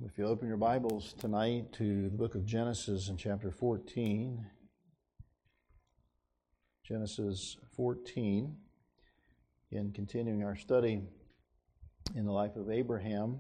If you open your Bibles tonight to the book of Genesis in chapter 14, Genesis 14, in continuing our study in the life of Abraham.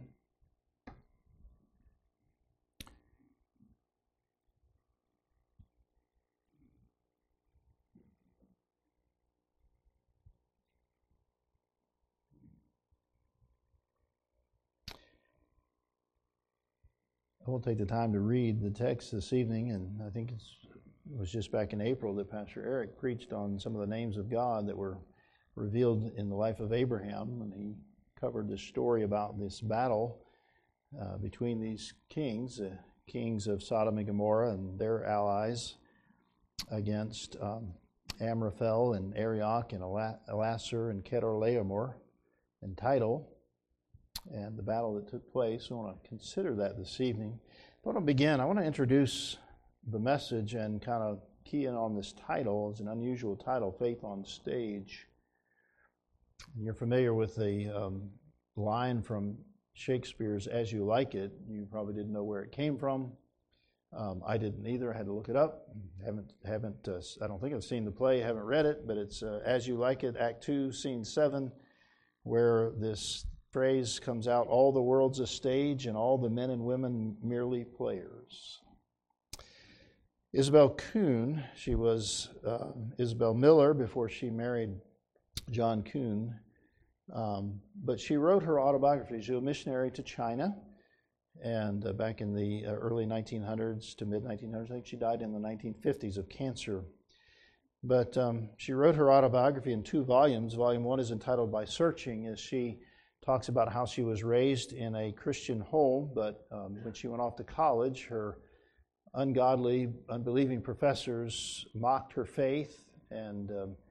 I won't take the time to read the text this evening, and I think it was just back in April that Pastor Eric preached on some of the names of God that were revealed in the life of Abraham, and he covered the story about this battle between these kings, kings of Sodom and Gomorrah and their allies against Amraphel and Arioch and Elasar and Kedorlaomer and Tidal, and the battle that took place. I want to consider that this evening. But I want to begin. I want to introduce the message and kind of key in on this title. It's an unusual title, Faith on Stage. You're familiar with the line from Shakespeare's As You Like It. You probably didn't know where it came from. I didn't either. I had to look it up. I don't think I've seen the play. I haven't read it, but it's As You Like It, Act 2, Scene 7, where this phrase comes out, all the world's a stage and all the men and women merely players. Isabel Kuhn, she was Isabel Miller before she married John Kuhn, but she wrote her autobiography. She was a missionary to China, and back in the early 1900s to mid-1900s, I think she died in the 1950s of cancer. But she wrote her autobiography in 2 volumes. Volume 1 is entitled By Searching, as she talks about how she was raised in a Christian home, but when she went off to college, her ungodly, unbelieving professors mocked her faith and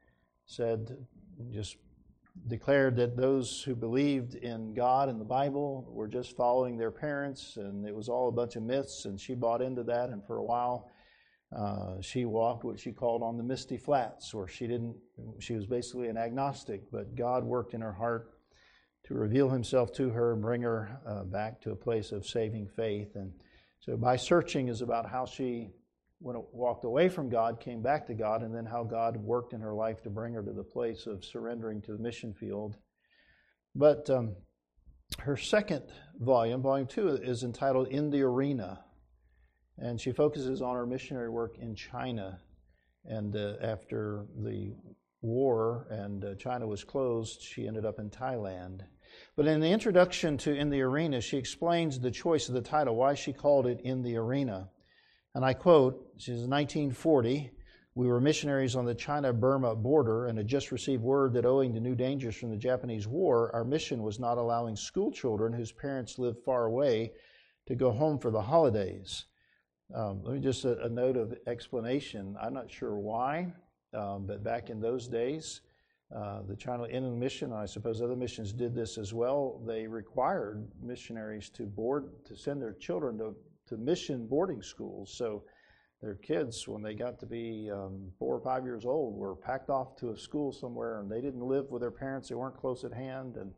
just declared that those who believed in God and the Bible were just following their parents, and it was all a bunch of myths, and she bought into that, and for a while she walked what she called on the misty flats, where she was basically an agnostic, but God worked in her heart to reveal himself to her and bring her back to a place of saving faith. And so By Searching is about how she walked away from God, came back to God, and then how God worked in her life to bring her to the place of surrendering to the mission field. But her second volume, volume 2, is entitled In the Arena, and she focuses on her missionary work in China. And after the war and China was closed, she ended up in Thailand. But in the introduction to In the Arena, she explains the choice of the title, why she called it In the Arena. And I quote, she says, 1940, we were missionaries on the China-Burma border and had just received word that owing to new dangers from the Japanese War, our mission was not allowing school children whose parents lived far away to go home for the holidays. Let me just a note of explanation. I'm not sure why. But back in those days, the China Inland Mission, and I suppose other missions did this as well, they required missionaries to send their children to mission boarding schools. So their kids, when they got to be 4 or 5 years old, were packed off to a school somewhere, and they didn't live with their parents. They weren't close at hand, and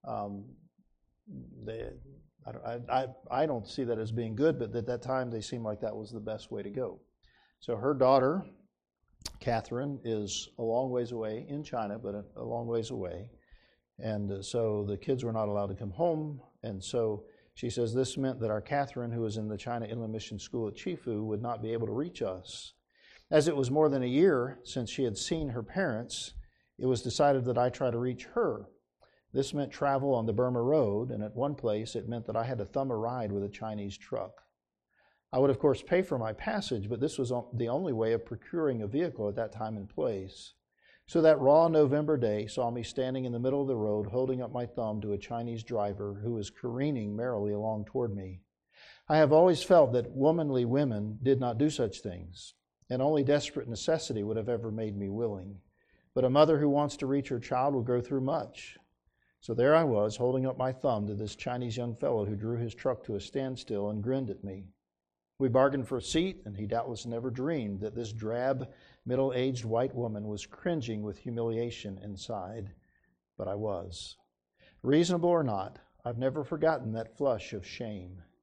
I don't see that as being good, but at that time they seemed like that was the best way to go. So her daughter, Catherine, is a long ways away in China, but a long ways away. And so the kids were not allowed to come home. And so she says this meant that our Catherine, who was in the China Inland Mission School at Chifu, would not be able to reach us. As it was more than a year since she had seen her parents, it was decided that I try to reach her. This meant travel on the Burma Road, and at one place it meant that I had to thumb a ride with a Chinese truck. I would, of course, pay for my passage, but this was the only way of procuring a vehicle at that time and place. So that raw November day saw me standing in the middle of the road, holding up my thumb to a Chinese driver who was careening merrily along toward me. I have always felt that womanly women did not do such things, and only desperate necessity would have ever made me willing. But a mother who wants to reach her child will go through much. So there I was, holding up my thumb to this Chinese young fellow who drew his truck to a standstill and grinned at me. We bargained for a seat, and he doubtless never dreamed that this drab, middle-aged white woman was cringing with humiliation inside. But I was. Reasonable or not, I've never forgotten that flush of shame.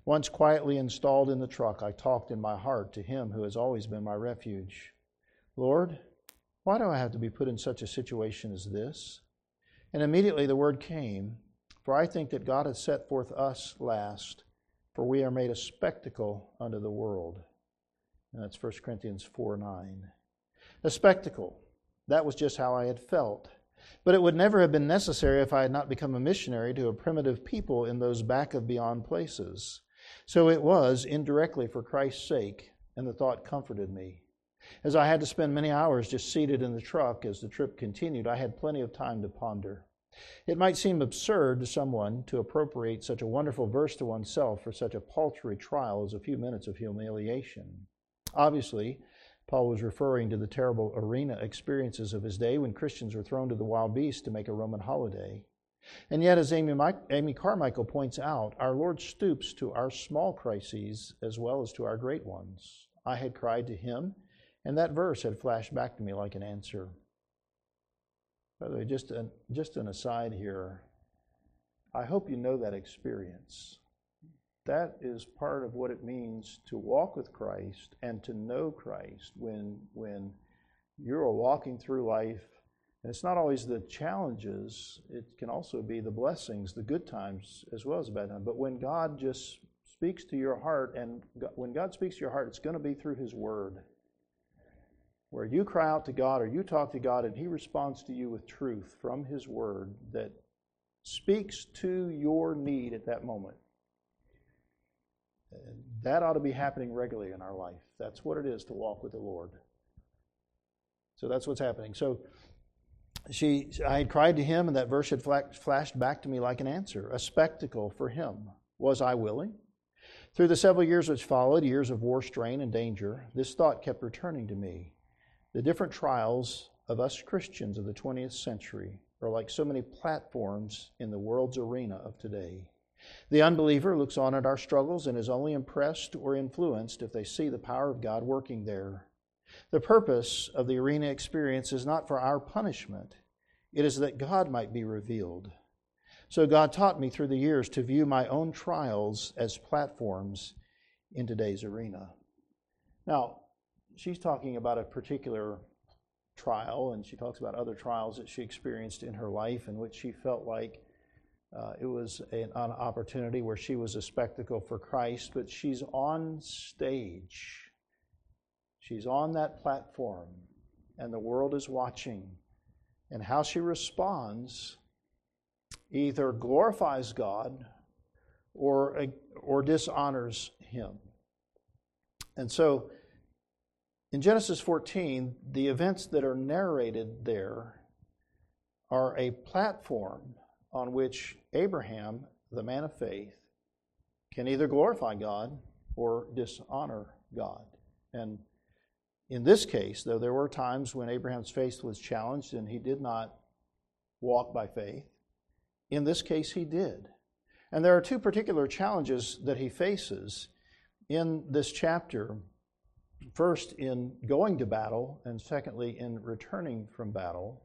Once quietly installed in the truck, I talked in my heart to Him who has always been my refuge. Lord, why do I have to be put in such a situation as this? And immediately the word came, for I think that God has set forth us last, for we are made a spectacle unto the world. And that's 1 Corinthians 4:9. A spectacle. That was just how I had felt. But it would never have been necessary if I had not become a missionary to a primitive people in those back of beyond places. So it was indirectly for Christ's sake, and the thought comforted me. As I had to spend many hours just seated in the truck as the trip continued, I had plenty of time to ponder. It might seem absurd to someone to appropriate such a wonderful verse to oneself for such a paltry trial as a few minutes of humiliation. Obviously, Paul was referring to the terrible arena experiences of his day when Christians were thrown to the wild beasts to make a Roman holiday. And yet, as Amy Carmichael points out, our Lord stoops to our small crises as well as to our great ones. I had cried to Him, and that verse had flashed back to me like an answer. By the way, just an aside here, I hope you know that experience. That is part of what it means to walk with Christ and to know Christ when you're walking through life. And it's not always the challenges, it can also be the blessings, the good times as well as the bad times. But when God just speaks to your heart, and when God speaks to your heart, it's going to be through His Word. Where you cry out to God or you talk to God and He responds to you with truth from His Word that speaks to your need at that moment. That ought to be happening regularly in our life. That's what it is to walk with the Lord. So that's what's happening. So I had cried to Him, and that verse had flashed back to me like an answer, a spectacle for Him. Was I willing? Through the several years which followed, years of war, strain, and danger, this thought kept returning to me. The different trials of us Christians of the 20th century are like so many platforms in the world's arena of today. The unbeliever looks on at our struggles and is only impressed or influenced if they see the power of God working there. The purpose of the arena experience is not for our punishment. It is that God might be revealed. So God taught me through the years to view my own trials as platforms in today's arena. Now, she's talking about a particular trial, and she talks about other trials that she experienced in her life in which she felt like it was an opportunity where she was a spectacle for Christ, but she's on stage. She's on that platform, and the world is watching. And how she responds either glorifies God or dishonors Him. And so, in Genesis 14, the events that are narrated there are a platform on which Abraham, the man of faith, can either glorify God or dishonor God. And in this case, though there were times when Abraham's faith was challenged and he did not walk by faith, in this case he did. And there are two particular challenges that he faces in this chapter. First, in going to battle, and secondly, in returning from battle.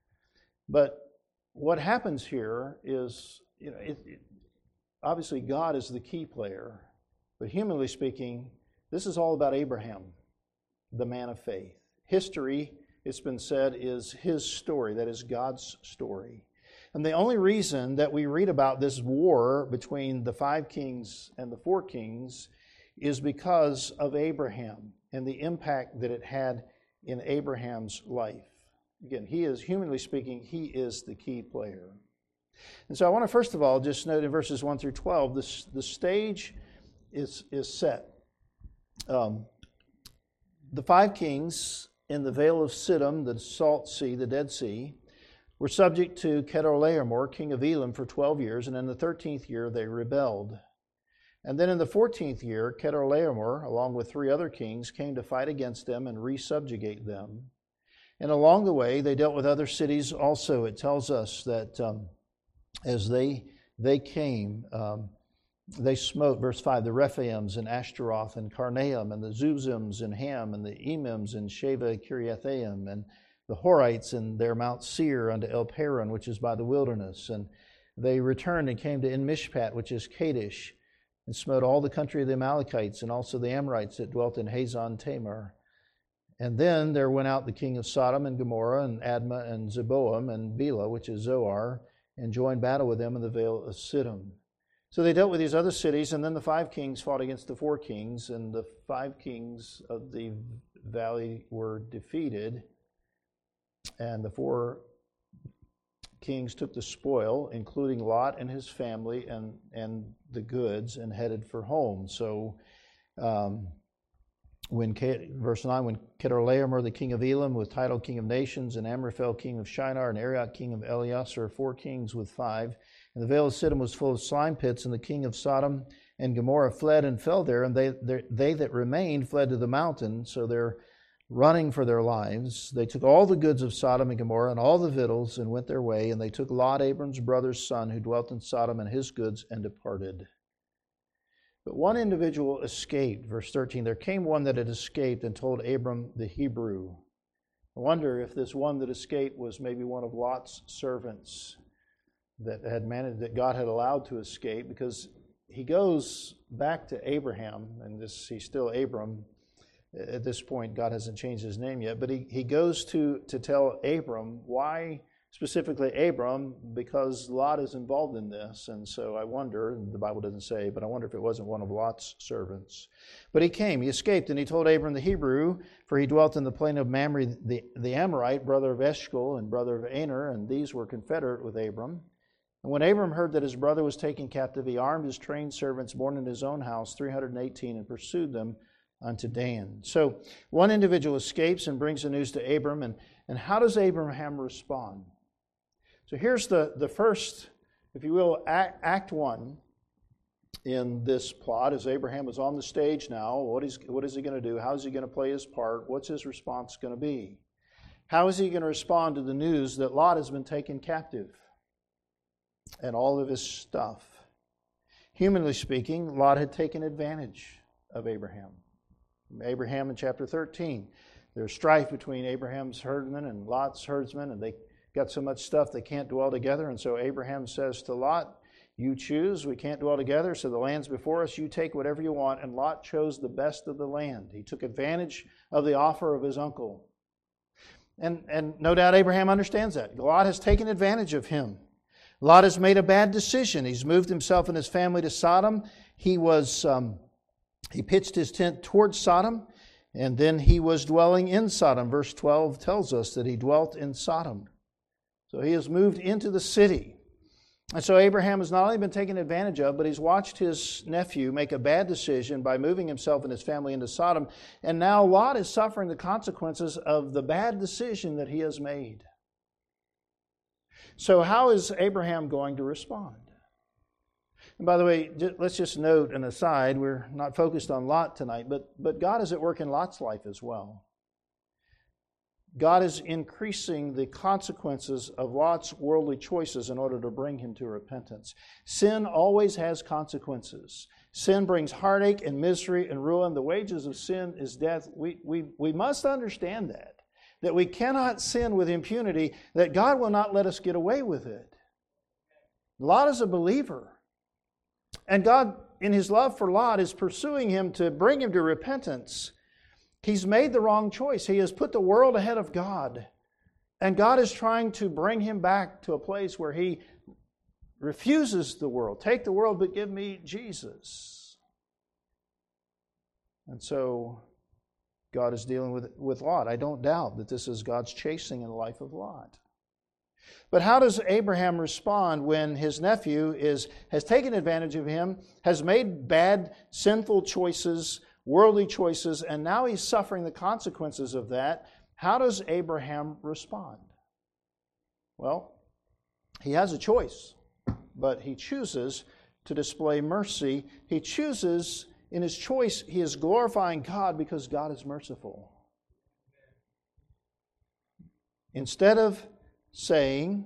But what happens here is, obviously God is the key player, but humanly speaking, this is all about Abraham, the man of faith. History, it's been said, is his story, that is God's story. And the only reason that we read about this war between the 5 kings and the 4 kings is because of Abraham and the impact that it had in Abraham's life. Again, he is, humanly speaking, he is the key player. And so I want to first of all just note in verses 1 through 12, the stage is set. The 5 kings in the Vale of Siddim, the Salt Sea, the Dead Sea, were subject to Chedorlaomer, king of Elam, for 12 years, and in the 13th year they rebelled. And then in the 14th year, Chedorlaomer, along with 3 other kings, came to fight against them and resubjugate them. And along the way, they dealt with other cities also. It tells us that as they came, they smote, verse 5, the Rephaims and Ashtaroth and Karnaim and the Zuzims and Ham and the Emims and Sheva Kiriathaim and the Horites and their Mount Seir unto El Paran, which is by the wilderness. And they returned and came to En Mishpat, which is Kadesh, and smote all the country of the Amalekites, and also the Amorites that dwelt in Hazon Tamar. And then there went out the king of Sodom and Gomorrah, and Admah, and Zeboam, and Bela, which is Zoar, and joined battle with them in the vale of Siddim. So they dealt with these other cities, and then the 5 kings fought against the 4 kings, and the 5 kings of the valley were defeated, and the 4 kings took the spoil, including Lot and his family and the goods, and headed for home. So, verse 9, when Chedorlaomer, the king of Elam, with Tidal, king of nations, and Amraphel, king of Shinar, and Arioch, king of Eleasar, 4 kings with 5. And the vale of Siddim was full of slime pits, and the king of Sodom and Gomorrah fled and fell there, and they that remained fled to the mountain, so they're running for their lives. They took all the goods of Sodom and Gomorrah and all the victuals and went their way, and they took Lot, Abram's brother's son, who dwelt in Sodom, and his goods, and departed. But one individual escaped. Verse 13, there came one that had escaped and told Abram the Hebrew. I wonder if this one that escaped was maybe one of Lot's servants that had managed, that God had allowed to escape, because he goes back to Abraham, and he's still Abram. At this point, God hasn't changed his name yet, but he goes to tell Abram. Why specifically Abram? Because Lot is involved in this, and so I wonder, the Bible doesn't say, but I wonder if it wasn't one of Lot's servants. But he escaped, and he told Abram the Hebrew, for he dwelt in the plain of Mamre the Amorite, brother of Eshcol and brother of Aner, and these were confederate with Abram. And when Abram heard that his brother was taken captive, he armed his trained servants born in his own house, 318, and pursued them unto Dan. So one individual escapes and brings the news to Abram, and how does Abraham respond? So here's the first, if you will, act 1 in this plot, as Abraham is on the stage now. What is he going to do? How is he going to play his part? What's his response going to be? How is he going to respond to the news that Lot has been taken captive and all of his stuff? Humanly speaking, Lot had taken advantage of Abraham. Abraham in chapter 13, there's strife between Abraham's herdsmen and Lot's herdsmen, and they got so much stuff they can't dwell together. And so Abraham says to Lot, you choose, we can't dwell together, so the land's before us, you take whatever you want. And Lot chose the best of the land. He took advantage of the offer of his uncle. And no doubt Abraham understands that. Lot has taken advantage of him. Lot has made a bad decision. He's moved himself and his family to Sodom. He pitched his tent towards Sodom, and then he was dwelling in Sodom. Verse 12 tells us that he dwelt in Sodom. So he has moved into the city. And so Abraham has not only been taken advantage of, but he's watched his nephew make a bad decision by moving himself and his family into Sodom. And now Lot is suffering the consequences of the bad decision that he has made. So how is Abraham going to respond? And by the way, let's just note an aside, we're not focused on Lot tonight, but God is at work in Lot's life as well. God is increasing the consequences of Lot's worldly choices in order to bring him to repentance. Sin always has consequences. Sin brings heartache and misery and ruin. The wages of sin is death. We must understand that we cannot sin with impunity, that God will not let us get away with it. Lot is a believer. And God, in His love for Lot, is pursuing him to bring him to repentance. He's made the wrong choice. He has put the world ahead of God. And God is trying to bring him back to a place where he refuses the world. Take the world, but give me Jesus. And so God is dealing with Lot. I don't doubt that this is God's chasing in the life of Lot. But how does Abraham respond when his nephew has taken advantage of him, has made bad, sinful choices, worldly choices, and now he's suffering the consequences of that? How does Abraham respond? Well, he has a choice, but he chooses to display mercy. He chooses, in his choice, he is glorifying God because God is merciful. Instead of saying,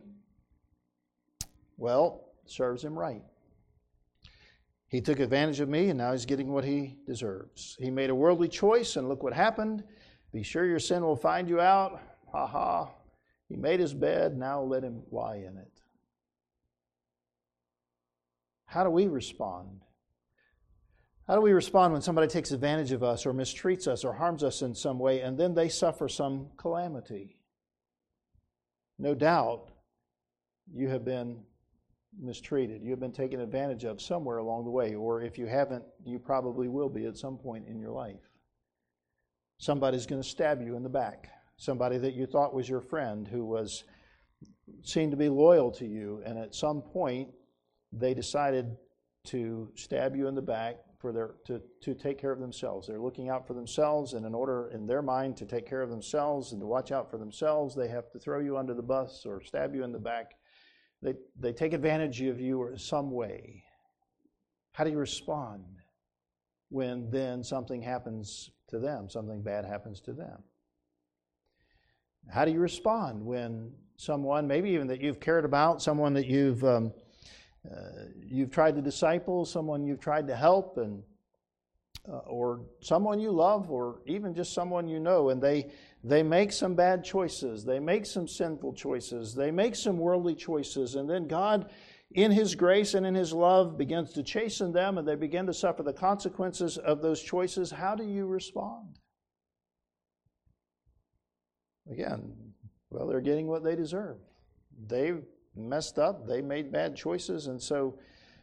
well, serves him right. He took advantage of me and now he's getting what he deserves. He made a worldly choice and look what happened. Be sure your sin will find you out. Ha ha. He made his bed, now let him lie in it. How do we respond How do we respond when somebody takes advantage of us or mistreats us or harms us in some way and then they suffer some calamity? No doubt you have been mistreated. You have been taken advantage of somewhere along the way, or if you haven't, you probably will be at some point in your life. Somebody's going to stab you in the back. Somebody that you thought was your friend who seemed to be loyal to you, and at some point they decided to stab you in the back to take care of themselves. They're looking out for themselves, and in order in their mind to take care of themselves and to watch out for themselves, they have to throw you under the bus or stab you in the back. They take advantage of you in some way. How do you respond when then something happens to them, something bad happens to them? How do you respond when someone, maybe even that you've cared about, someone that you've tried to disciple, someone you've tried to help, and or someone you love, or even just someone you know, and they make some bad choices, they make some sinful choices, they make some worldly choices, and then God, in His grace and in His love, begins to chasten them, and they begin to suffer the consequences of those choices. How do you respond? Again, well, they're getting what they deserve. They messed up, they made bad choices, and so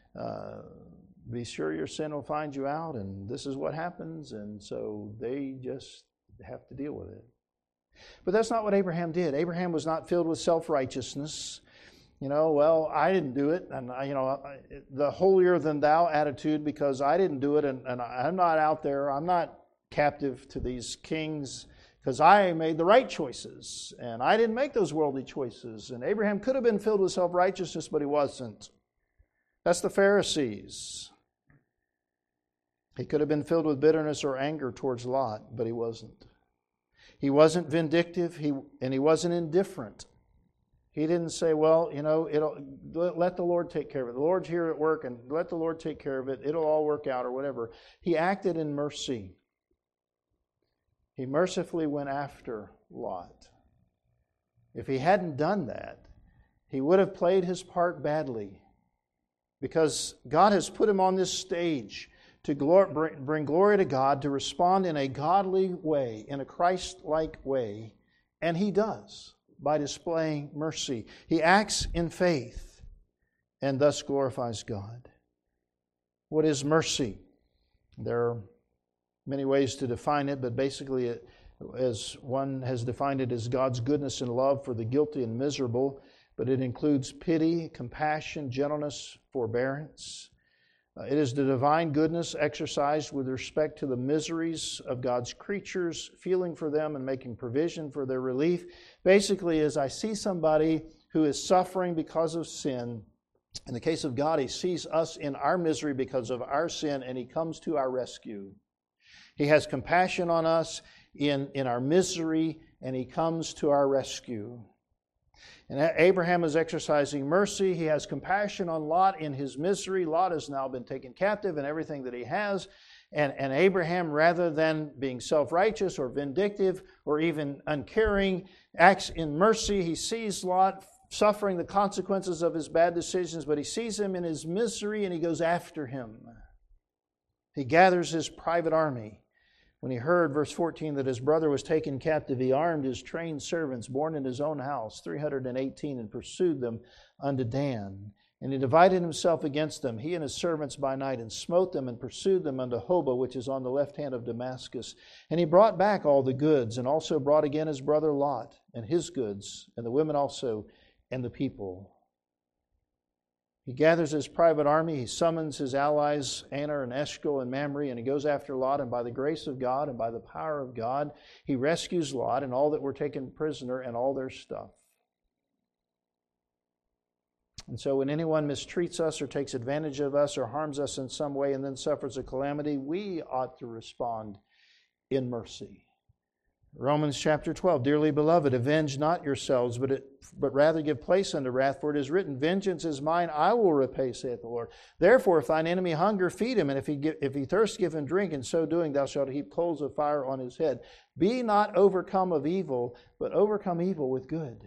be sure your sin will find you out, and this is what happens, and so they just have to deal with it. But that's not what Abraham did. Abraham was not filled with self-righteousness. Well, I didn't do it, and the holier than thou attitude, because I didn't do it, and I'm not out there, I'm not captive to these kings, because I made the right choices, and I didn't make those worldly choices. And Abraham could have been filled with self-righteousness, but he wasn't. That's the Pharisees. He could have been filled with bitterness or anger towards Lot, but he wasn't. He wasn't vindictive, and he wasn't indifferent. He didn't say, well, let the Lord take care of it. The Lord's here at work, and let the Lord take care of it. It'll all work out, or whatever. He acted in mercy. He mercifully went after Lot. If he hadn't done that, he would have played his part badly, because God has put him on this stage to bring glory to God, to respond in a godly way, in a Christ-like way, and he does by displaying mercy. He acts in faith and thus glorifies God. What is mercy? There are many ways to define it, but basically, as one has defined it, as God's goodness and love for the guilty and miserable, but it includes pity, compassion, gentleness, forbearance. It is the divine goodness exercised with respect to the miseries of God's creatures, feeling for them and making provision for their relief. Basically, as I see somebody who is suffering because of sin, in the case of God, He sees us in our misery because of our sin, and He comes to our rescue. He has compassion on us in our misery, and He comes to our rescue. And Abraham is exercising mercy. He has compassion on Lot in his misery. Lot has now been taken captive in everything that he has. And Abraham, rather than being self-righteous or vindictive or even uncaring, acts in mercy. He sees Lot suffering the consequences of his bad decisions, but he sees him in his misery and he goes after him. He gathers his private army. When he heard, verse 14, that his brother was taken captive, he armed his trained servants born in his own house, 318, and pursued them unto Dan. And he divided himself against them, he and his servants by night, and smote them and pursued them unto Hobah, which is on the left hand of Damascus. And he brought back all the goods, and also brought again his brother Lot, and his goods, and the women also, and the people. He gathers his private army, he summons his allies, Aner and Eshcol and Mamre, and he goes after Lot, and by the grace of God and by the power of God, he rescues Lot and all that were taken prisoner and all their stuff. And so when anyone mistreats us or takes advantage of us or harms us in some way and then suffers a calamity, we ought to respond in mercy. Romans chapter 12, dearly beloved, avenge not yourselves, but rather give place unto wrath, for it is written, vengeance is mine, I will repay, saith the Lord. Therefore, if thine enemy hunger, feed him, and if he thirst, give him drink, and so doing thou shalt heap coals of fire on his head. Be not overcome of evil, but overcome evil with good.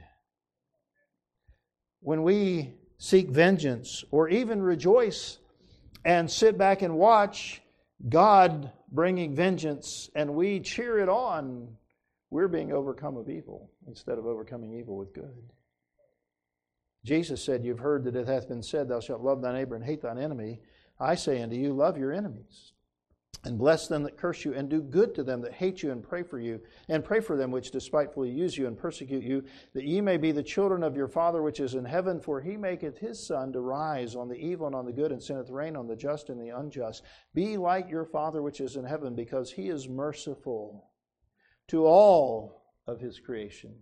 When we seek vengeance, or even rejoice and sit back and watch God bringing vengeance, and we cheer it on, we're being overcome of evil instead of overcoming evil with good. Jesus said, you've heard that it hath been said, thou shalt love thy neighbor and hate thine enemy. I say unto you, love your enemies, and bless them that curse you, and do good to them that hate you, and pray for you, and pray for them which despitefully use you and persecute you, that ye may be the children of your Father which is in heaven, for he maketh his sun to rise on the evil and on the good, and sendeth rain on the just and the unjust. Be like your Father which is in heaven, because he is merciful to all of his creation,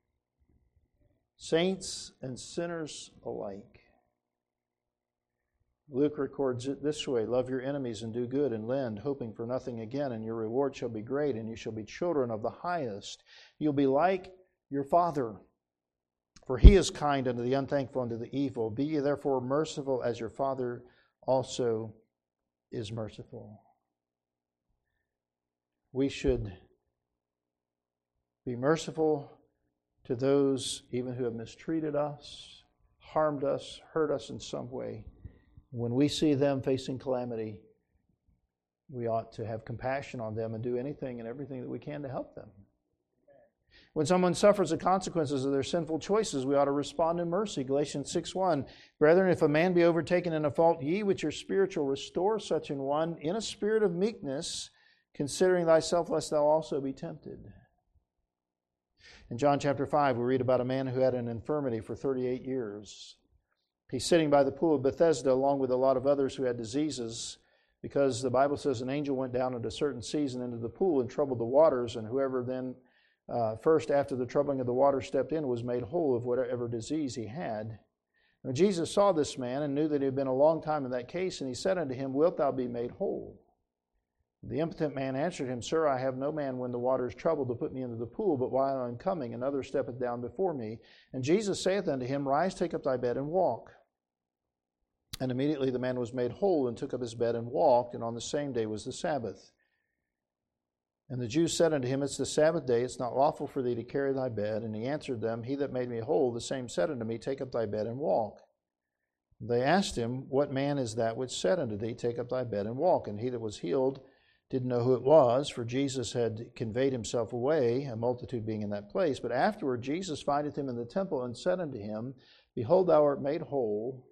saints and sinners alike. Luke records it this way, love your enemies and do good and lend, hoping for nothing again, and your reward shall be great, and you shall be children of the highest. You'll be like your Father, for he is kind unto the unthankful and to the evil. Be ye therefore merciful as your Father also is merciful. We should be merciful to those even who have mistreated us, harmed us, hurt us in some way. When we see them facing calamity, we ought to have compassion on them and do anything and everything that we can to help them. When someone suffers the consequences of their sinful choices, we ought to respond in mercy. Galatians 6:1, brethren, if a man be overtaken in a fault, ye which are spiritual, restore such an one in a spirit of meekness, considering thyself, lest thou also be tempted. In John chapter 5, we read about a man who had an infirmity for 38 years. He's sitting by the pool of Bethesda along with a lot of others who had diseases, because the Bible says an angel went down at a certain season into the pool and troubled the waters, and whoever then first after the troubling of the water stepped in was made whole of whatever disease he had. Now Jesus saw this man and knew that he had been a long time in that case, and he said unto him, wilt thou be made whole? The impotent man answered him, Sir, I have no man when the water is troubled to put me into the pool, but while I am coming, another steppeth down before me. And Jesus saith unto him, Rise, take up thy bed, and walk. And immediately the man was made whole, and took up his bed and walked, and on the same day was the Sabbath. And the Jews said unto him, It's the Sabbath day, it's not lawful for thee to carry thy bed. And he answered them, He that made me whole, the same said unto me, Take up thy bed and walk. They asked him, What man is that which said unto thee, Take up thy bed and walk? And he that was healed didn't know who it was, for Jesus had conveyed himself away, a multitude being in that place. But afterward Jesus findeth him in the temple, and said unto him, Behold, thou art made whole.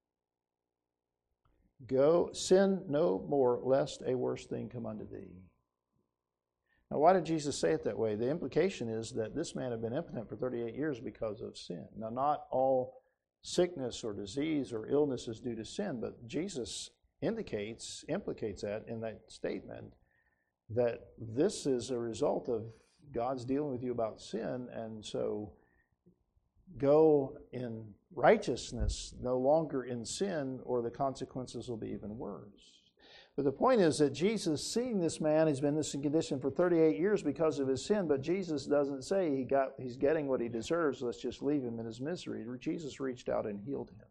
Go, sin no more, lest a worse thing come unto thee. Now, why did Jesus say it that way? The implication is that this man had been impotent for 38 years because of sin. Now, not all sickness or disease or illness is due to sin, but Jesus implicates that in that statement, that this is a result of God's dealing with you about sin, and so go in righteousness, no longer in sin, or the consequences will be even worse. But the point is that Jesus, seeing this man, he's been in this condition for 38 years because of his sin, but Jesus doesn't say he's getting what he deserves, let's just leave him in his misery. Jesus reached out and healed him,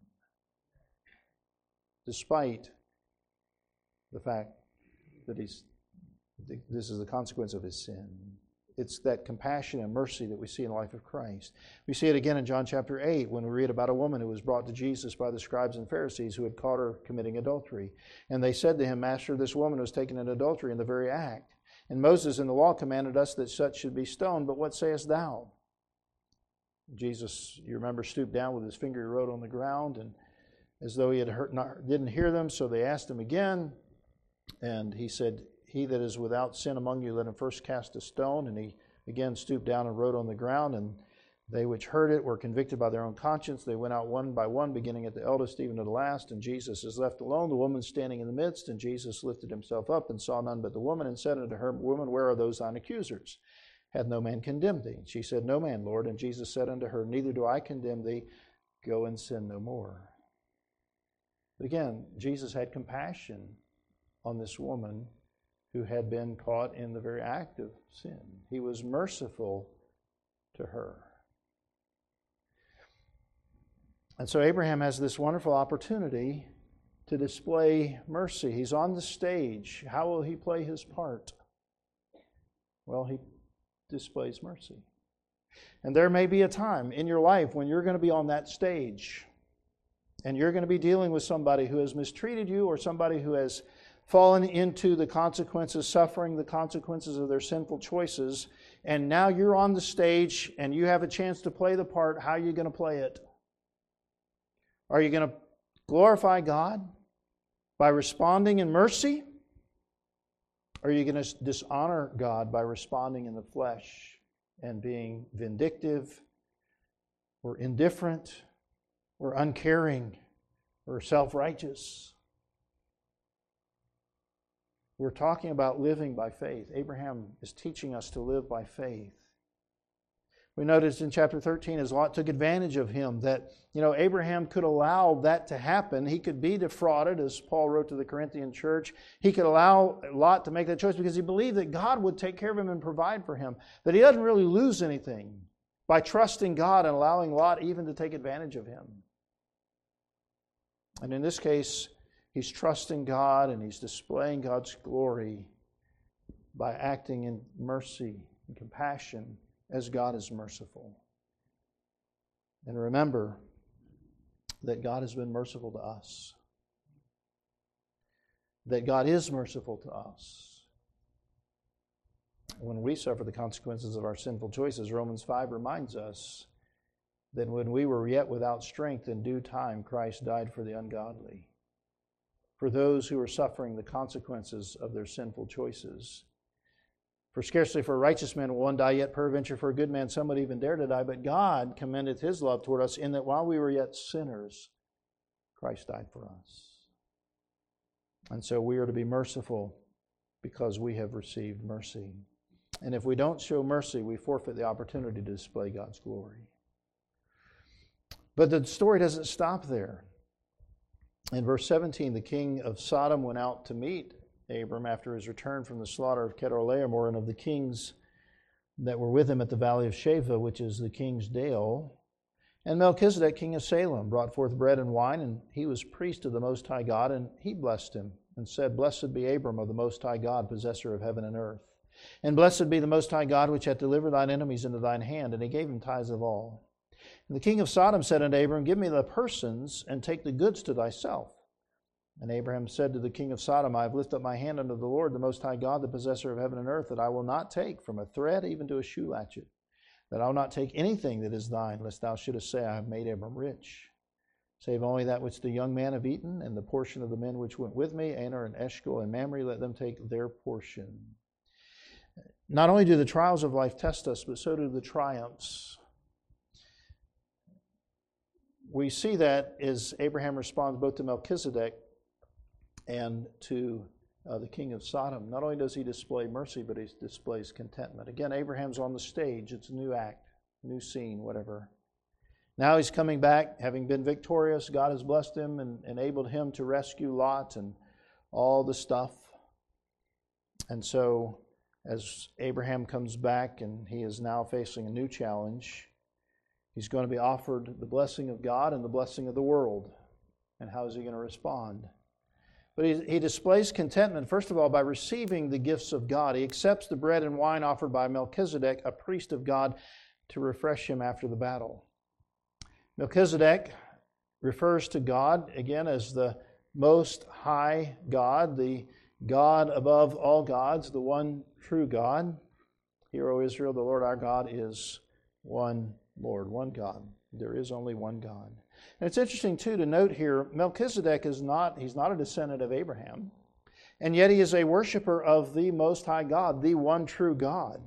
despite the fact that this is the consequence of his sin. It's that compassion and mercy that we see in the life of Christ. We see it again in John chapter 8 when we read about a woman who was brought to Jesus by the scribes and Pharisees who had caught her committing adultery. And they said to him, Master, this woman was taken in adultery in the very act. And Moses in the law commanded us that such should be stoned, but what sayest thou? Jesus, you remember, stooped down with his finger, he wrote on the ground, and as though he had didn't hear them, so they asked him again. And he said, He that is without sin among you, let him first cast a stone. And he again stooped down and wrote on the ground. And they which heard it were convicted by their own conscience. They went out one by one, beginning at the eldest, even to the last. And Jesus is left alone, the woman standing in the midst. And Jesus lifted himself up and saw none but the woman, and said unto her, Woman, where are those thine accusers? Hath no man condemned thee? She said, No man, Lord. And Jesus said unto her, Neither do I condemn thee. Go and sin no more. But again, Jesus had compassion on this woman who had been caught in the very act of sin. He was merciful to her. And so Abraham has this wonderful opportunity to display mercy. He's on the stage. How will he play his part? Well, he displays mercy. And there may be a time in your life when you're going to be on that stage, and you're going to be dealing with somebody who has mistreated you, or somebody who has fallen into the consequences, suffering the consequences of their sinful choices, and now you're on the stage and you have a chance to play the part. How are you going to play it? Are you going to glorify God by responding in mercy? Or are you going to dishonor God by responding in the flesh and being vindictive or indifferent or uncaring or self-righteous? We're talking about living by faith. Abraham is teaching us to live by faith. We noticed in chapter 13, as Lot took advantage of him, that Abraham could allow that to happen. He could be defrauded, as Paul wrote to the Corinthian church. He could allow Lot to make that choice because he believed that God would take care of him and provide for him. That he doesn't really lose anything by trusting God and allowing Lot even to take advantage of him. And in this case, he's trusting God and he's displaying God's glory by acting in mercy and compassion as God is merciful. And remember that God has been merciful to us. That God is merciful to us. When we suffer the consequences of our sinful choices, Romans 5 reminds us that when we were yet without strength, in due time Christ died for the ungodly. For those who are suffering the consequences of their sinful choices. For scarcely for a righteous man will one die, yet peradventure for a good man some would even dare to die. But God commendeth His love toward us, in that while we were yet sinners, Christ died for us. And so we are to be merciful because we have received mercy. And if we don't show mercy, we forfeit the opportunity to display God's glory. But the story doesn't stop there. In verse 17, the king of Sodom went out to meet Abram after his return from the slaughter of Chedorlaomer and of the kings that were with him at the valley of Shaveh, which is the king's dale. And Melchizedek, king of Salem, brought forth bread and wine, and he was priest of the Most High God, and he blessed him and said, Blessed be Abram of the Most High God, possessor of heaven and earth. And blessed be the Most High God, which hath delivered thine enemies into thine hand. And he gave him tithes of all. And the king of Sodom said unto Abram, Give me the persons, and take the goods to thyself. And Abraham said to the king of Sodom, I have lifted up my hand unto the Lord, the Most High God, the possessor of heaven and earth, that I will not take from a thread even to a shoe latchet, that I will not take anything that is thine, lest thou shouldest say, I have made Abram rich, save only that which the young man have eaten, and the portion of the men which went with me, Aner and Eshcol and Mamre, let them take their portion. Not only do the trials of life test us, but so do the triumphs. We see that as Abraham responds both to Melchizedek and to the king of Sodom. Not only does he display mercy, but he displays contentment. Again, Abraham's on the stage. It's a new act, new scene, whatever. Now he's coming back, having been victorious. God has blessed him and enabled him to rescue Lot and all the stuff. And so, as Abraham comes back and he is now facing a new challenge, he's going to be offered the blessing of God and the blessing of the world. And how is he going to respond? But he displays contentment, first of all, by receiving the gifts of God. He accepts the bread and wine offered by Melchizedek, a priest of God, to refresh him after the battle. Melchizedek refers to God, again, as the Most High God, the God above all gods, the one true God. Hear, O Israel, the Lord our God is one Lord, one God. There is only one God. And it's interesting, too, to note here, Melchizedek he's not a descendant of Abraham, and yet he is a worshiper of the Most High God, the one true God.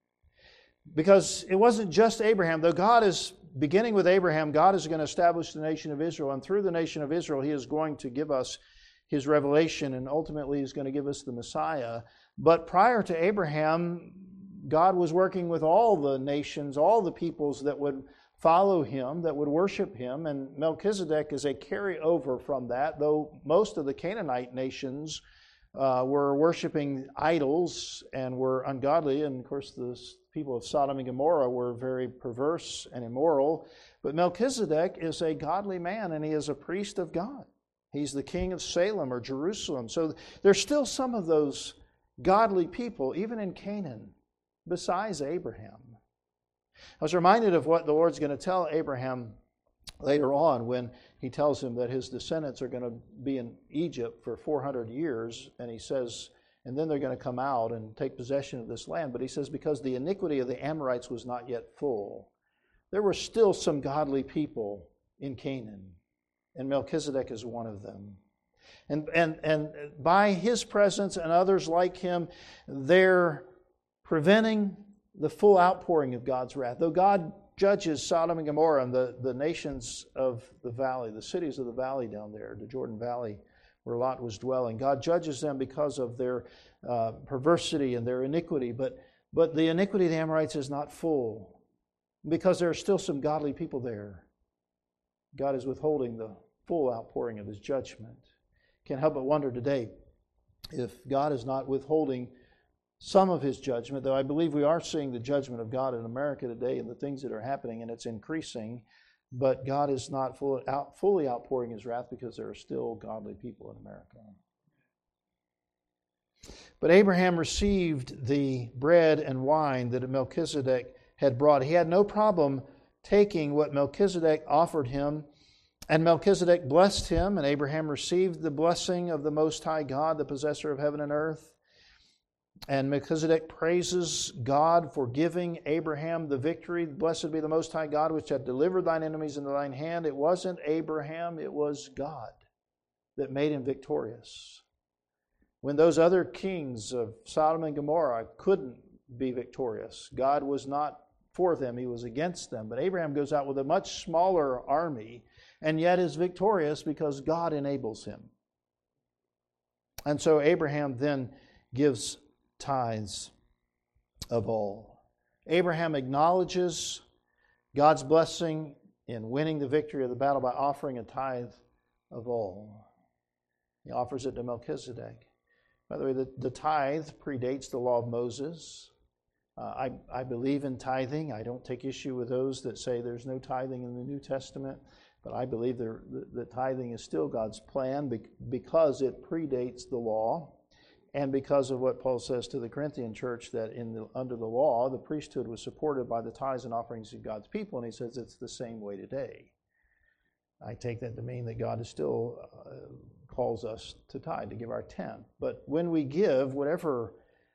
Because it wasn't just Abraham, though God is beginning with Abraham, God is going to establish the nation of Israel, and through the nation of Israel, He is going to give us His revelation, and ultimately He's going to give us the Messiah. But prior to Abraham, God was working with all the nations, all the peoples that would follow Him, that would worship Him, and Melchizedek is a carryover from that, though most of the Canaanite nations were worshiping idols and were ungodly, and of course the people of Sodom and Gomorrah were very perverse and immoral, but Melchizedek is a godly man, and he is a priest of God. He's the king of Salem or Jerusalem, so there's still some of those godly people, even in Canaan, besides Abraham. I was reminded of what the Lord's going to tell Abraham later on when he tells him that his descendants are going to be in Egypt for 400 years, and he says, and then they're going to come out and take possession of this land. But he says, because the iniquity of the Amorites was not yet full, there were still some godly people in Canaan, and Melchizedek is one of them. And by his presence and others like him, they're preventing the full outpouring of God's wrath. Though God judges Sodom and Gomorrah and the nations of the valley, the cities of the valley down there, the Jordan Valley, where Lot was dwelling, God judges them because of their perversity and their iniquity. But the iniquity of the Amorites is not full, because there are still some godly people there. God is withholding the full outpouring of His judgment. Can't help but wonder today if God is not withholding some of His judgment, though I believe we are seeing the judgment of God in America today and the things that are happening, and it's increasing. But God is not fully outpouring His wrath because there are still godly people in America. But Abraham received the bread and wine that Melchizedek had brought. He had no problem taking what Melchizedek offered him. And Melchizedek blessed him, and Abraham received the blessing of the Most High God, the possessor of heaven and earth. And Melchizedek praises God for giving Abraham the victory. Blessed be the Most High God, which hath delivered thine enemies into thine hand. It wasn't Abraham, it was God that made him victorious. When those other kings of Sodom and Gomorrah couldn't be victorious, God was not for them, He was against them. But Abraham goes out with a much smaller army, and yet is victorious because God enables him. And so Abraham then gives tithes of all. Abraham acknowledges God's blessing in winning the victory of the battle by offering a tithe of all. He offers it to Melchizedek. By the way, the tithe predates the law of Moses. I believe in tithing. I don't take issue with those that say there's no tithing in the New Testament. But I believe the tithing is still God's plan because it predates the law, and because of what Paul says to the Corinthian church, that under the law, the priesthood was supported by the tithes and offerings of God's people, and he says it's the same way today. I take that to mean that God is still calls us to tithe, to give our tenth. But when we give, whatever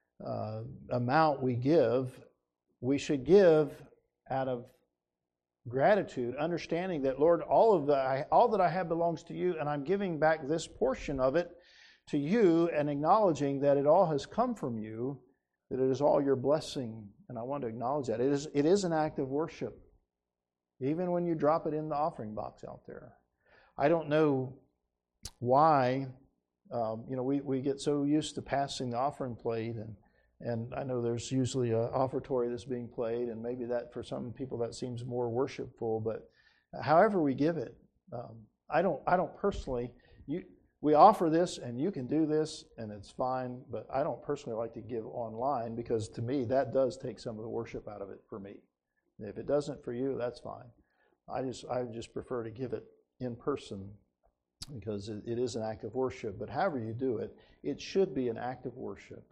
amount we give, we should give out of gratitude, understanding that, Lord, all that I have belongs to you, and I'm giving back this portion of it to you, and acknowledging that it all has come from you, that it is all your blessing. And I want to acknowledge that. It is an act of worship, even when you drop it in the offering box out there. I don't know why, we get so used to passing the offering plate, and I know there's usually an offertory that's being played, and maybe that for some people that seems more worshipful. But however we give it, I don't personally. We offer this, and you can do this, and it's fine. But I don't personally like to give online, because to me that does take some of the worship out of it for me. If it doesn't for you, that's fine. I just prefer to give it in person, because it is an act of worship. But however you do it, it should be an act of worship,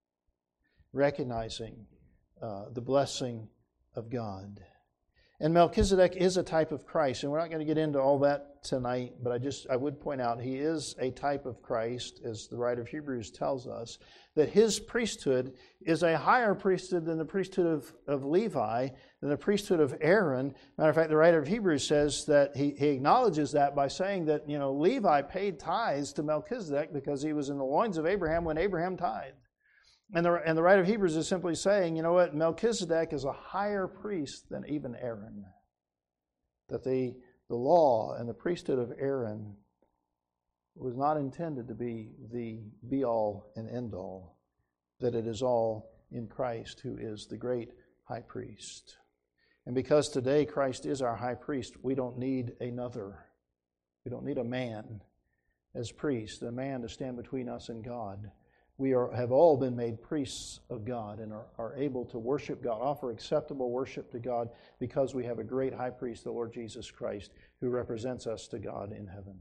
recognizing the blessing of God. And Melchizedek is a type of Christ, and we're not going to get into all that tonight, but I would point out he is a type of Christ, as the writer of Hebrews tells us, that his priesthood is a higher priesthood than the priesthood of Levi, than the priesthood of Aaron. Matter of fact, the writer of Hebrews says that he acknowledges that by saying that, Levi paid tithes to Melchizedek because he was in the loins of Abraham when Abraham tithed. And the writer of Hebrews is simply saying, you know what, Melchizedek is a higher priest than even Aaron. That the law and the priesthood of Aaron was not intended to be the be-all and end-all. That it is all in Christ, who is the great high priest. And because today Christ is our high priest, we don't need another. We don't need a man as priest, a man to stand between us and God. We have all been made priests of God and are able to worship God, offer acceptable worship to God, because we have a great high priest, the Lord Jesus Christ, who represents us to God in heaven.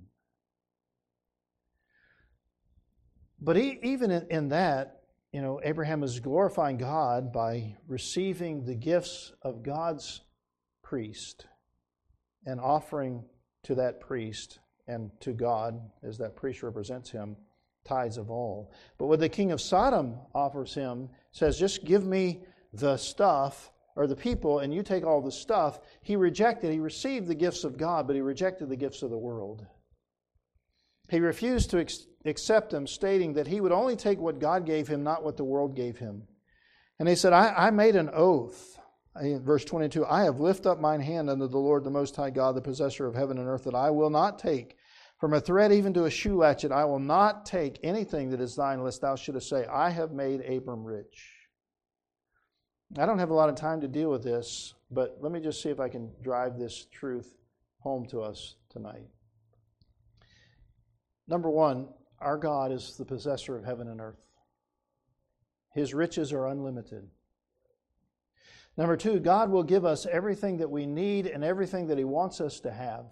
But even in that, Abraham is glorifying God by receiving the gifts of God's priest. and offering to that priest and to God, as that priest represents him, tithes of all. But what the king of Sodom offers him, says, just give me the stuff, or the people, and you take all the stuff. He rejected. He received the gifts of God, but he rejected the gifts of the world. He refused to accept them, stating that he would only take what God gave him, not what the world gave him. And he said, I made an oath. In verse 22, I have lifted up mine hand unto the Lord, the Most High God, the possessor of heaven and earth, that I will not take from a thread even to a shoe latchet. I will not take anything that is thine, lest thou shouldest say, I have made Abram rich. I don't have a lot of time to deal with this, but let me just see if I can drive this truth home to us tonight. Number one, our God is the possessor of heaven and earth. His riches are unlimited. Number two, God will give us everything that we need and everything that He wants us to have.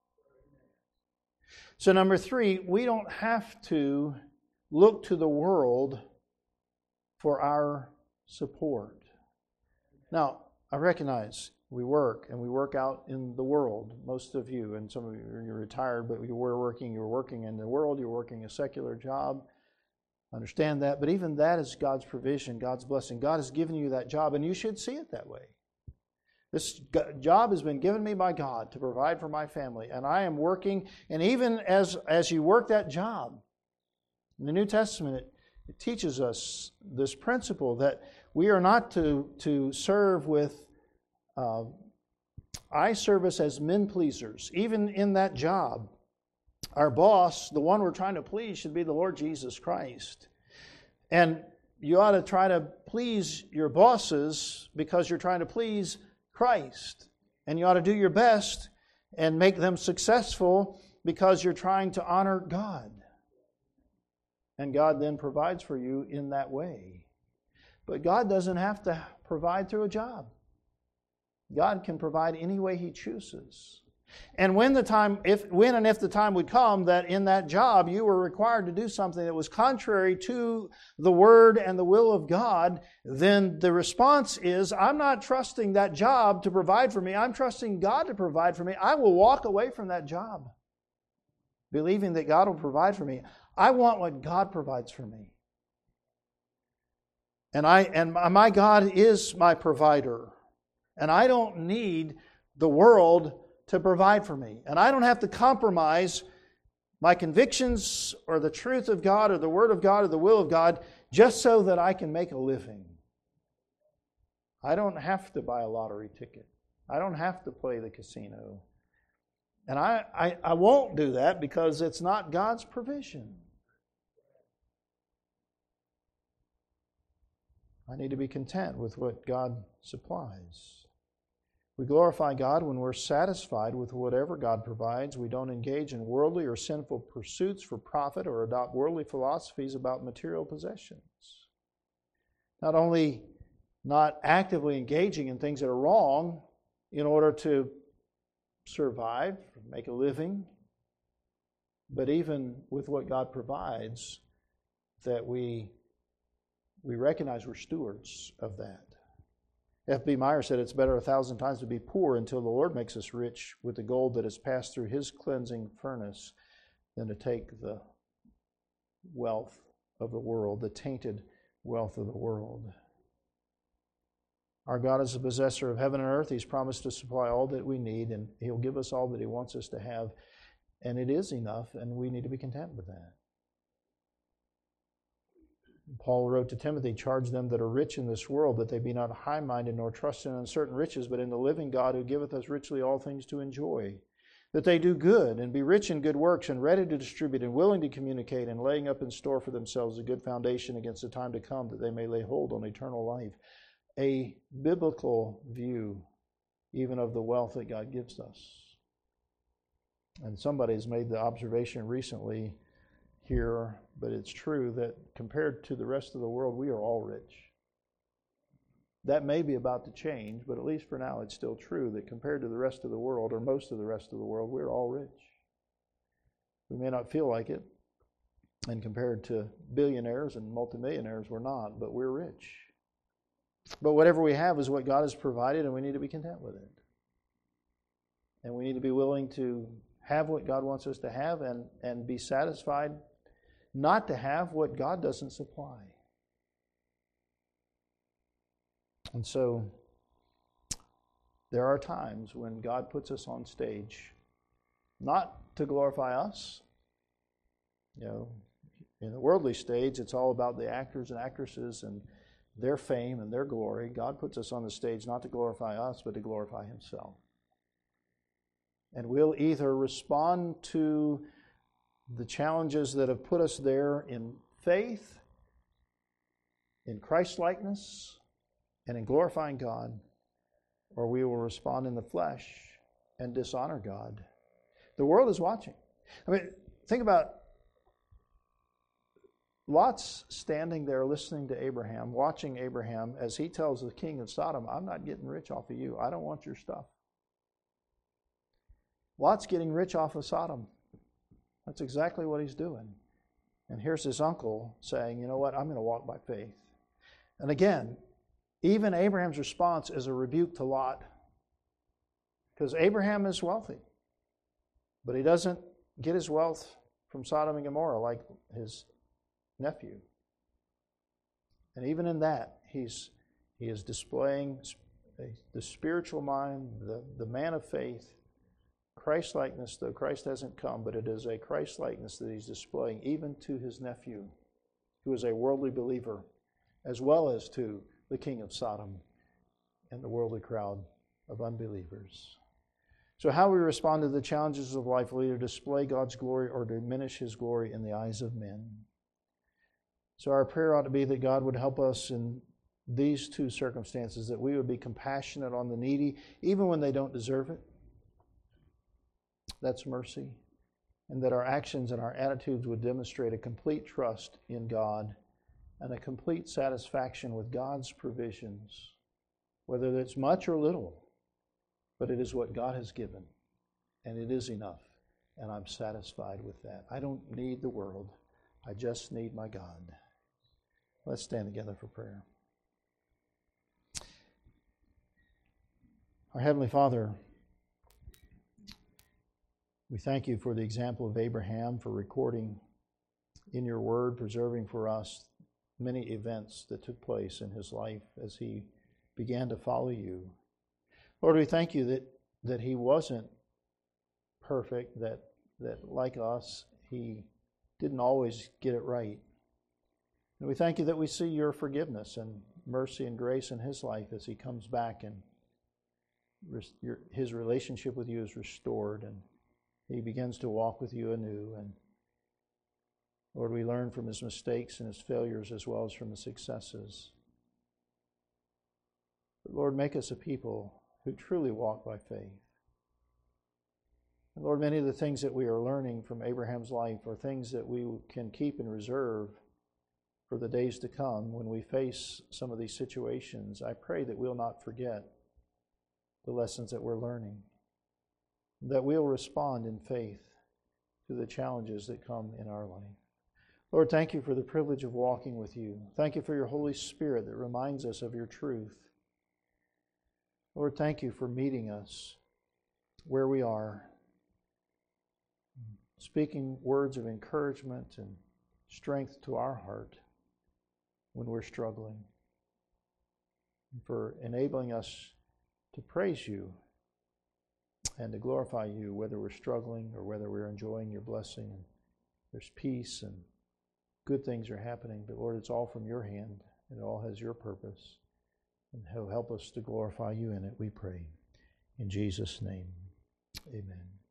So number three, we don't have to look to the world for our support. Now, I recognize we work, and we work out in the world, most of you, and some of you, you're retired, but you're working in the world, you're working a secular job. I understand that, but even that is God's provision, God's blessing. God has given you that job, and you should see it that way. This job has been given me by God to provide for my family, and I am working, and even as you work that job, in the New Testament, it teaches us this principle that we are not to serve with eye service as men pleasers. Even in that job, our boss, the one we're trying to please, should be the Lord Jesus Christ. And you ought to try to please your bosses because you're trying to please Christ. And you ought to do your best and make them successful because you're trying to honor God. And God then provides for you in that way. But God doesn't have to provide through a job. God can provide any way He chooses. And when and if the time would come that in that job you were required to do something that was contrary to the Word and the will of God, then the response is, I'm not trusting that job to provide for me. I'm trusting God to provide for me. I will walk away from that job, believing that God will provide for me. I want what God provides for me. And my God is my provider. And I don't need the world to provide for me. And I don't have to compromise my convictions or the truth of God or the Word of God or the will of God just so that I can make a living. I don't have to buy a lottery ticket. I don't have to play the casino. And I won't do that because it's not God's provision. I need to be content with what God supplies. We glorify God when we're satisfied with whatever God provides. We don't engage in worldly or sinful pursuits for profit or adopt worldly philosophies about material possessions. Not only not actively engaging in things that are wrong in order to survive, make a living, but even with what God provides, that we recognize we're stewards of that. F.B. Meyer said it's better 1,000 times to be poor until the Lord makes us rich with the gold that has passed through His cleansing furnace than to take the wealth of the world, the tainted wealth of the world. Our God is the possessor of heaven and earth. He's promised to supply all that we need, and He'll give us all that He wants us to have. And it is enough, and we need to be content with that. Paul wrote to Timothy, charge them that are rich in this world, that they be not high-minded, nor trust in uncertain riches, but in the living God who giveth us richly all things to enjoy. That they do good, and be rich in good works, and ready to distribute, and willing to communicate, and laying up in store for themselves a good foundation against the time to come, that they may lay hold on eternal life. A biblical view, even of the wealth that God gives us. And somebody's made the observation recently here, but it's true that compared to the rest of the world, we are all rich. That may be about to change, but at least for now it's still true that compared to the rest of the world, or most of the rest of the world, we're all rich. We may not feel like it, and compared to billionaires and multimillionaires, we're not, but we're rich. But whatever we have is what God has provided, and we need to be content with it. And we need to be willing to have what God wants us to have and be satisfied not to have what God doesn't supply. And so there are times when God puts us on stage, not to glorify us. You know, in the worldly stage, it's all about the actors and actresses and their fame and their glory. God puts us on the stage not to glorify us, but to glorify Himself. And we'll either respond to the challenges that have put us there in faith, in Christ-likeness, and in glorifying God, or we will respond in the flesh and dishonor God. The world is watching. I mean, think about Lot's standing there listening to Abraham, watching Abraham as he tells the king of Sodom, I'm not getting rich off of you. I don't want your stuff. Lot's getting rich off of Sodom. That's exactly what he's doing. And here's his uncle saying, you know what, I'm going to walk by faith. And again, even Abraham's response is a rebuke to Lot. Because Abraham is wealthy. But he doesn't get his wealth from Sodom and Gomorrah like his nephew. And even in that, he is displaying the spiritual mind, the man of faith, Christ-likeness, though Christ hasn't come, but it is a Christ-likeness that he's displaying even to his nephew, who is a worldly believer, as well as to the king of Sodom and the worldly crowd of unbelievers. So how we respond to the challenges of life will either display God's glory or diminish His glory in the eyes of men. So our prayer ought to be that God would help us in these two circumstances, that we would be compassionate on the needy, even when they don't deserve it. That's mercy. And that our actions and our attitudes would demonstrate a complete trust in God and a complete satisfaction with God's provisions, whether it's much or little, but it is what God has given, and it is enough, and I'm satisfied with that. I don't need the world. I just need my God. Let's stand together for prayer. Our Heavenly Father, we thank You for the example of Abraham, for recording in Your Word, preserving for us many events that took place in his life as he began to follow You. Lord, we thank You that he wasn't perfect, that like us, he didn't always get it right. And we thank You that we see Your forgiveness and mercy and grace in his life as he comes back and his relationship with You is restored and he begins to walk with You anew. And Lord, we learn from his mistakes and his failures as well as from the successes. But Lord, make us a people who truly walk by faith. And Lord, many of the things that we are learning from Abraham's life are things that we can keep in reserve for the days to come when we face some of these situations. I pray that we'll not forget the lessons that we're learning, that we'll respond in faith to the challenges that come in our life. Lord, thank You for the privilege of walking with You. Thank You for Your Holy Spirit that reminds us of Your truth. Lord, thank You for meeting us where we are, speaking words of encouragement and strength to our heart when we're struggling, and for enabling us to praise You and to glorify You, whether we're struggling or whether we're enjoying Your blessing and there's peace and good things are happening. But Lord, it's all from Your hand and it all has Your purpose. And help us to glorify You in it, we pray. In Jesus' name, amen.